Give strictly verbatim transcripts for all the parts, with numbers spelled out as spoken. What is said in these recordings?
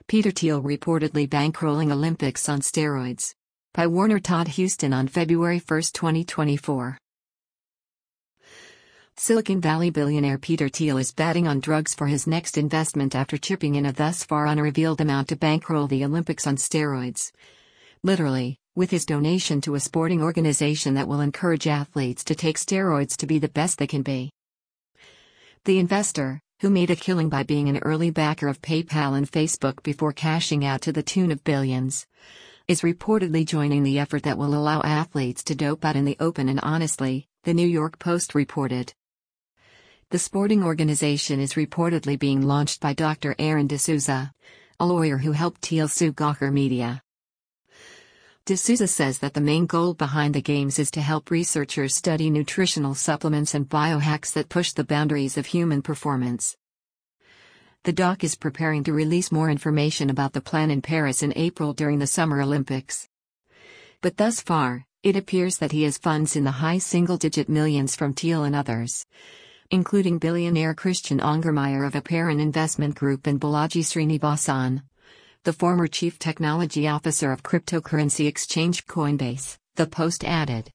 Peter Thiel reportedly bankrolling Olympics on steroids. By Warner Todd Huston on February first, twenty twenty-four. Silicon Valley billionaire Peter Thiel is batting on drugs for his next investment after chipping in a thus far unrevealed amount to bankroll the Olympics on steroids. Literally, with his donation to a sporting organization that will encourage athletes to take steroids to be the best they can be. The investor, who made a killing by being an early backer of PayPal and Facebook before cashing out to the tune of billions, is reportedly joining the effort that will allow athletes to dope out in the open and honestly, the New York Post reported. The sporting organization is reportedly being launched by Doctor Aaron D'Souza, a lawyer who helped Thiel sue Gawker Media. D'Souza says that the main goal behind the games is to help researchers study nutritional supplements and biohacks that push the boundaries of human performance. The doc is preparing to release more information about the plan in Paris in April during the Summer Olympics. But thus far, it appears that he has funds in the high single-digit millions from Thiel and others, including billionaire Christian Angermayer of Aparan Investment Group and Balaji Srinivasan, the former chief technology officer of cryptocurrency exchange Coinbase, the Post added.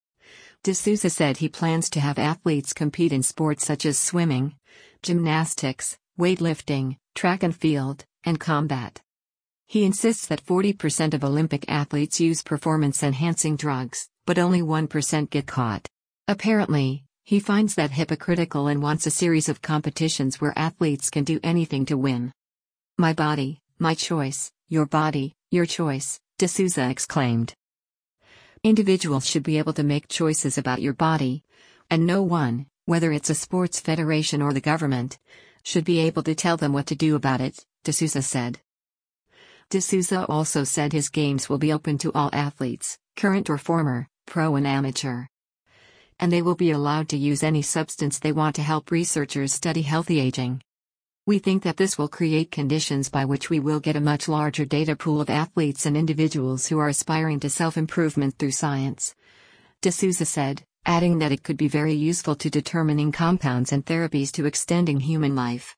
D'Souza said he plans to have athletes compete in sports such as swimming, gymnastics, weightlifting, track and field, and combat. He insists that forty percent of Olympic athletes use performance-enhancing drugs, but only one percent get caught. Apparently, he finds that hypocritical and wants a series of competitions where athletes can do anything to win. My body, my choice, your body, your choice, D'Souza exclaimed. Individuals should be able to make choices about your body, and no one, whether it's a sports federation or the government, should be able to tell them what to do about it, D'Souza said. D'Souza also said his games will be open to all athletes, current or former, pro and amateur. And they will be allowed to use any substance they want to help researchers study healthy aging. We think that this will create conditions by which we will get a much larger data pool of athletes and individuals who are aspiring to self-improvement through science, D'Souza said, adding that it could be very useful to determining compounds and therapies to extending human life.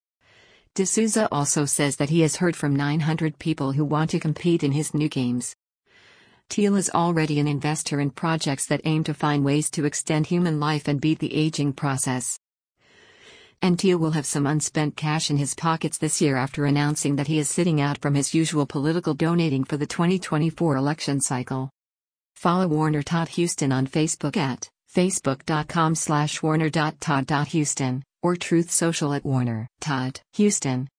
D'Souza also says that he has heard from nine hundred people who want to compete in his new games. Thiel is already an investor in projects that aim to find ways to extend human life and beat the aging process. And Thiel will have some unspent cash in his pockets this year after announcing that he is sitting out from his usual political donating for the twenty twenty-four election cycle. Follow Warner Todd Huston on Facebook at facebook.com slash warner.todd.huston or Truth Social at Warner Todd Huston.